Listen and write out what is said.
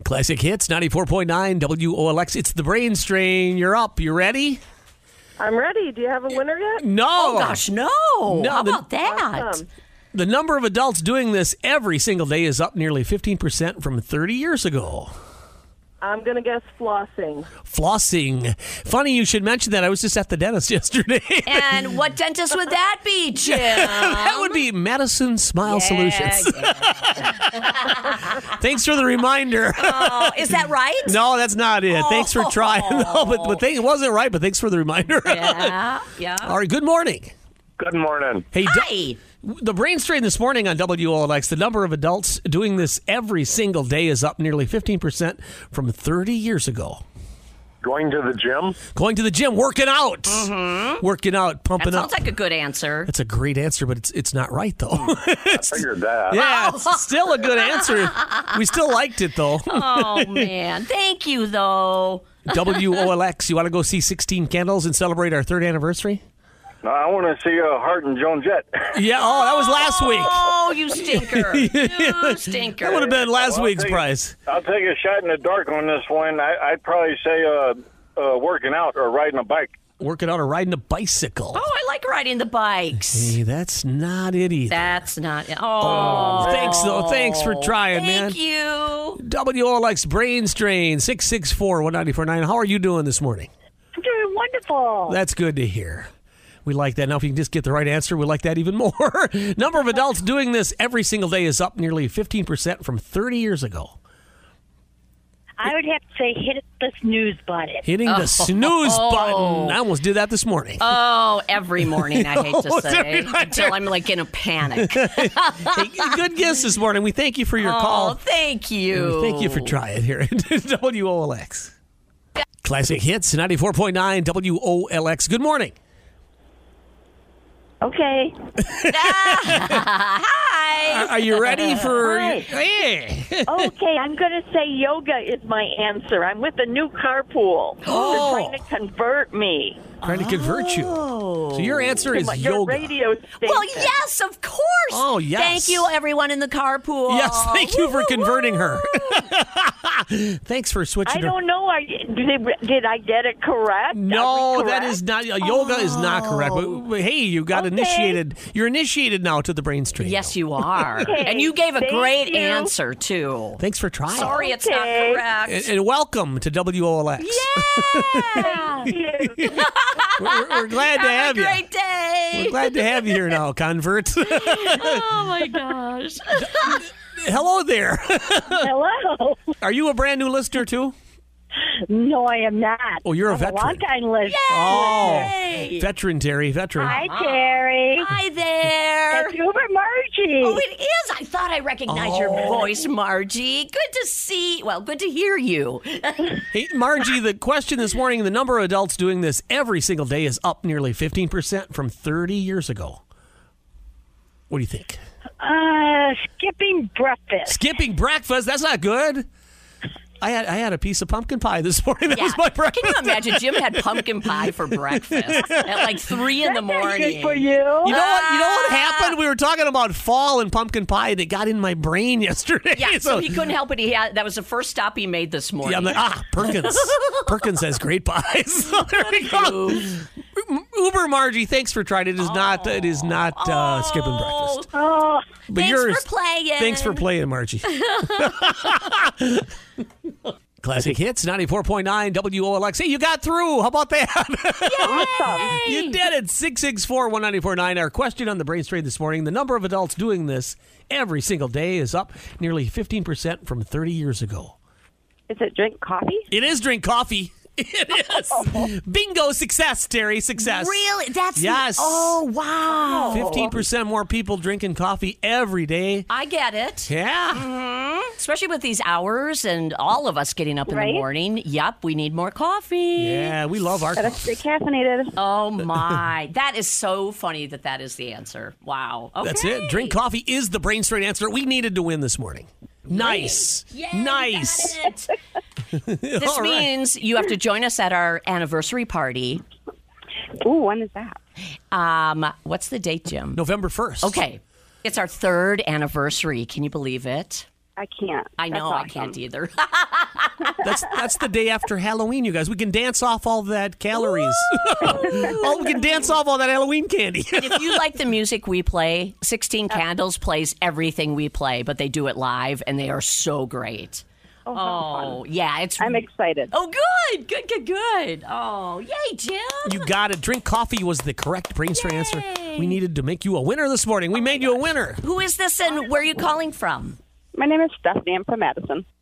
Classic Hits, 94.9 WOLX. It's the Brain Strain. You're up. You ready? I'm ready. Do you have a winner yet? No. Oh, gosh, no. How about that? Awesome. The number of adults doing this every single day is up nearly 15% from 30 years ago. I'm going to guess flossing. Flossing. Funny you should mention that. I was just at the dentist yesterday. And what dentist would that be, Jim? That would be Madison Smile Solutions. Thanks for the reminder. Oh, is that right? No, that's not it. Thanks for trying. No, but it wasn't right, but thanks for the reminder. Yeah. All right, good morning. Good morning. Hey, Hi. the Brain Strain this morning on WOLX, the number of adults doing this every single day is up nearly 15% from 30 years ago. Going to the gym? Going to the gym, working out. Working out, pumping That up. sounds like a good answer. That's a great answer, but it's not right, though. I figured that. Yeah, it's still a good answer. We still liked it, though. Oh, man. Thank you, though. WOLX, you want to go see 16 Candles and celebrate our third anniversary? No, I want to see Hart and Joan Jett. Yeah, that was last week. Oh, you stinker. You stinker. That would have been last Well, week's prize. I'll take a shot in the dark on this one. I'd probably say working out or riding a bike. Working out or riding a bicycle. Oh, I like riding the bikes. Hey, that's not it either. That's not it. Oh. Thanks, though. Thanks for trying, man. Thank you. WOLX Brain Strain, 664-1949. How are you doing this morning? I'm doing wonderful. That's good to hear. We like that. Now, if you can just get the right answer, we like that even more. Number of adults doing this every single day is up nearly 15% from 30 years ago. I would have to say hit the snooze button. Hitting the snooze button. I almost did that this morning. Oh, every morning, I hate to say, every night. until I'm like in a panic. Hey, good guess this morning. We thank you for your Oh, call. thank you. Thank you for trying here at WOLX. Classic Hits, 94.9 WOLX. Good morning. Okay. Hi. Are you ready for... Hi. Hey. Okay, I'm going to say yoga is my answer. I'm with a new carpool. Oh. They're trying to convert me Trying to convert you. So your answer to is your yoga. radio station. Well, yes, of course. Oh, yes. Thank you, everyone in the carpool. Yes, thank you for converting her. Thanks for I switching her. don't know. Did I get it correct? No, Are we that correct? is not. Yoga is not correct. But hey, you got Okay. initiated. You're initiated now to the Brain Strain. Yes, you are. Okay, And you gave a thank great you. answer, too. Thanks for trying. Sorry, it's not Okay. correct. And welcome to WOLX. Yeah. Thank you. We're glad to have a you. great day. We're glad to have you here now, convert. Oh, my gosh. Hello there. Hello. Are you a brand new listener too? No, I am not. Oh, you're a I'm veteran. long-time listener. Oh, Yay. veteran, Terry, veteran. Hi, Terry. Hi there. It's Uber Margie. Oh, it is. I thought I recognized your voice, Margie. Good to good to hear you. Hey, Margie, the question this morning, the number of adults doing this every single day is up nearly 15% from 30 years ago. What do you think? Skipping breakfast. Skipping breakfast? That's not good. I had a piece of pumpkin pie this morning. That was my breakfast. Can you imagine? Jim had pumpkin pie for breakfast at like 3 in the morning. Good for you. You know what happened? We were talking about fall and pumpkin pie, and it got in my brain yesterday. Yeah, so he couldn't help it. That was the first stop he made this morning. Yeah, I'm like, Perkins. Perkins has great pies. So there we go. Uber Margie, thanks for trying. It is not skipping breakfast. Oh, But Thanks for playing. Thanks for playing, Margie. Classic Hits, 94.9 WOLX. Hey, you got through. How about that? awesome. You did it. 664-1949. Our question on the Brain Strain this morning. The number of adults doing this every single day is up nearly 15% from 30 years ago. Is it drink coffee? It is drink coffee. It is. Bingo. Success, Terry. Success. Really? That's Yes. Oh, wow. 15% more people drinking coffee every day. I get it. Yeah. Especially with these hours and all of us getting up in the Right? morning. Yep, we need more coffee. Yeah, we love our Gotta coffee. stay caffeinated. Oh, my. That is so funny that is the answer. Wow. Okay. That's it. Drink coffee is the Brain Strain answer we needed to win this morning. Nice. Yay, Nice. got it. This All right. means you have to join us at our anniversary party. Ooh, when is that? What's the date, Jim? November 1st. Okay. It's our 3rd anniversary. Can you believe it? I can't. I know, That's I can't awesome. either. That's the day after Halloween, you guys. We can dance off all that calories. We can dance off all that Halloween candy. If you like the music we play, 16 Candles plays everything we play, but they do it live, and they are so great. Oh, fun. Yeah, I'm excited. Oh, good. Oh, yay, Jim. You got it. Drink coffee was the correct brainstorm answer. We needed to make you a winner this morning. We made you a winner. Who is this, and where are you calling from? My name is Stephanie. I'm from Madison.